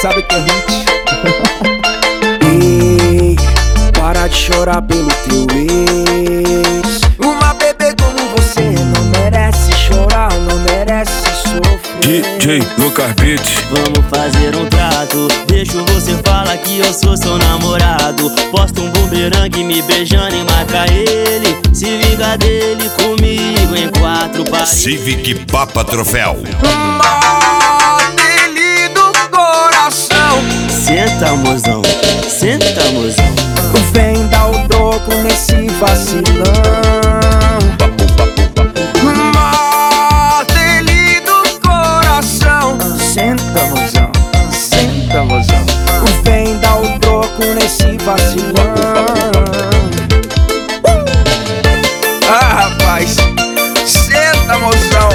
sabe que é hit. Ei, para de chorar pelo teu ex. Uma bebê como você não merece chorar, não merece sofrer. DJ Lucas Beats. Vamos fazer um trato, deixo você falar que eu sou seu namorado. Posta um bumerangue me beijando e marca ele. Se vinga dele comigo em 4 paredes. Civic Papa Troféu. Dele do coração. Senta, mozão, senta, mozão. Vem dar o troco nesse vacilão. Dele do coração. Senta, mozão, senta, mozão. Vem dar o troco nesse vacilão. Rapaz, senta, mozão.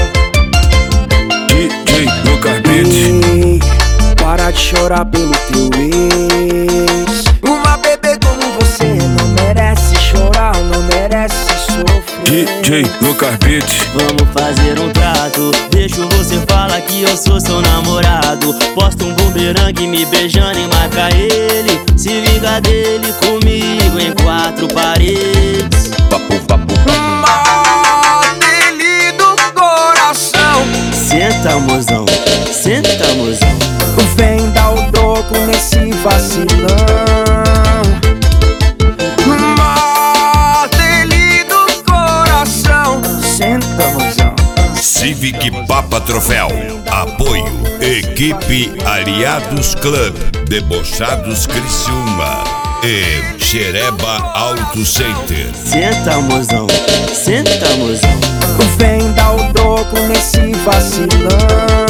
DJ Lucas Beats. Ei, para de chorar pelo teu ex. Uma bebê como você não merece chorar, não merece sofrer. DJ Lucas Beats. Vamos fazer um trato, deixo você falar que eu sou seu namorado. Posta um bumerangue me beijando e marca ele. Se vinga dele comigo em 4 paredes. Dele do coração. Senta, mozão, senta, mozão. Vem dar o troco nesse vacilão. Dele do coração. Senta, mozão. Civic Papa Troféu. Apoio Equipe Aliados Club, Debochados Criciúma e Xereba Auto Center. Senta, mozão, senta, mozão. Vem dar o troco nesse vacilão.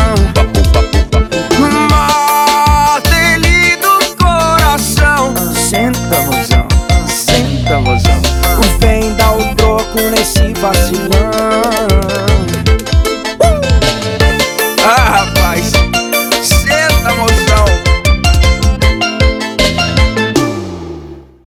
Dele do coração. Senta, mozão, senta, mozão. Vem dar o troco nesse vacilão.